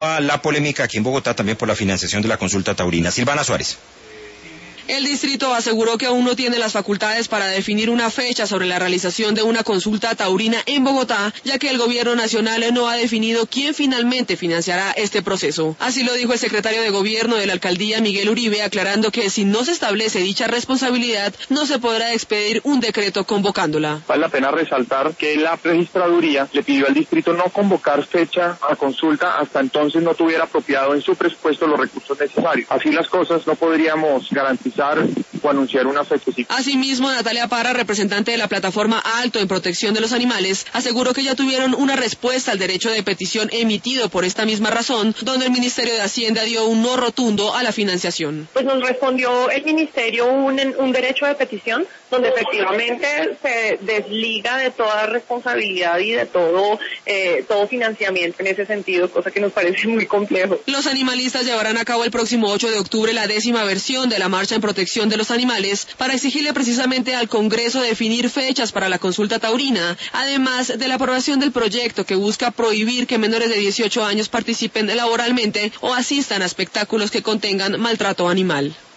La polémica aquí en Bogotá también por la financiación de la consulta taurina. Silvana Suárez. El distrito aseguró que aún no tiene las facultades para definir una fecha sobre la realización de una consulta taurina en Bogotá, ya que el gobierno nacional no ha definido quién finalmente financiará este proceso. Así lo dijo el secretario de gobierno de la alcaldía, Miguel Uribe, aclarando que si no se establece dicha responsabilidad, no se podrá expedir un decreto convocándola. Vale la pena resaltar que la registraduría le pidió al distrito no convocar fecha a consulta hasta entonces no tuviera apropiado en su presupuesto los recursos necesarios. Así las cosas, no podríamos garantizar o anunciar una fecha. Asimismo, Natalia Parra, representante de la plataforma Alto en Protección de los Animales, aseguró que ya tuvieron una respuesta al derecho de petición emitido por esta misma razón, donde el Ministerio de Hacienda dio un no rotundo a la financiación. Pues nos respondió el Ministerio un derecho de petición, donde efectivamente se desliga de toda responsabilidad y de todo financiamiento en ese sentido, cosa que nos parece muy complejo. Los animalistas llevarán a cabo el próximo 8 de octubre la 10ª versión de la Marcha en Protección de los Animales para exigirle precisamente al Congreso definir fechas para la consulta taurina, además de la aprobación del proyecto que busca prohibir que menores de 18 años participen laboralmente o asistan a espectáculos que contengan maltrato animal.